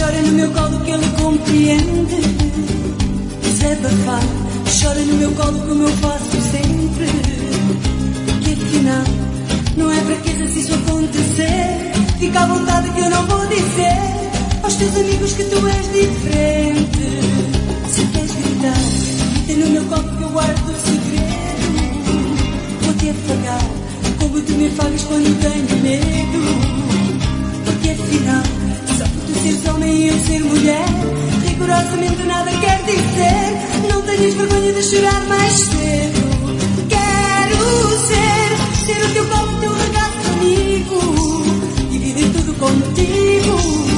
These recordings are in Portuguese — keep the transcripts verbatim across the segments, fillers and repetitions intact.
Chora no meu colo que ele compreende. Desabafar. Chora no meu colo como eu faço sempre. Que afinal não é fraqueza se isso acontecer. Fica à vontade que eu não vou dizer aos teus amigos que tu és diferente. Se queres gritar, grita no meu colo que eu guardo o segredo. Vou-te afagar como tu me afagas quando tenho medo. Porque afinal, só por tu seres homem e eu ser mulher, rigorosamente nada quer dizer. Não tenhas vergonha de chorar mais cedo. Quero ser, ser o teu colo, o teu regaço amigo, dividir tudo contigo,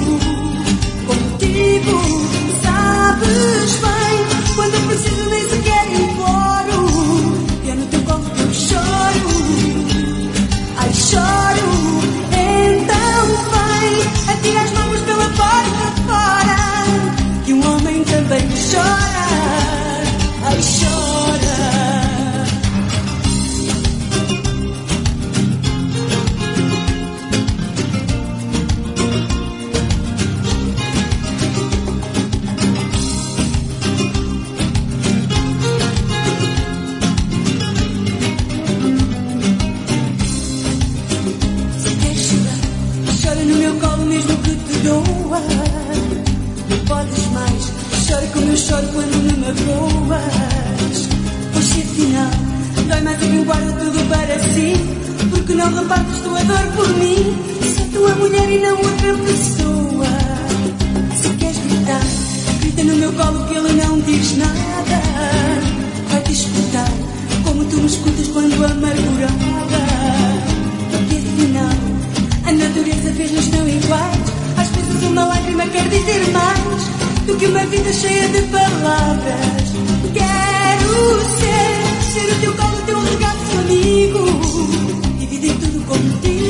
contigo. Sabes bem, quando eu preciso nem sequer imploro, e é no teu colo que eu choro. Ai, choro. Então vem, atira as mãos pela porta fora, que um homem também chora. Ai, chora. Se queres chorar, chora no meu colo mesmo que te doa. Não podes mais, chora como eu choro quando me magoas. Pois se afinal dói mais a quem guarda tudo para si, porque não repartes tua dor por mim. Sou tua mulher e não outra pessoa. Se queres gritar, grita no meu colo que ele não diz nada. Vai-te escutar como tu me escutas quando amargurada. Porque afinal a natureza fez-nos tão iguais. Às vezes uma lágrima quer dizer mais do que uma vida cheia de palavras. Quero ser, ser o teu colo, o teu regaço amigo, dividir tudo contigo.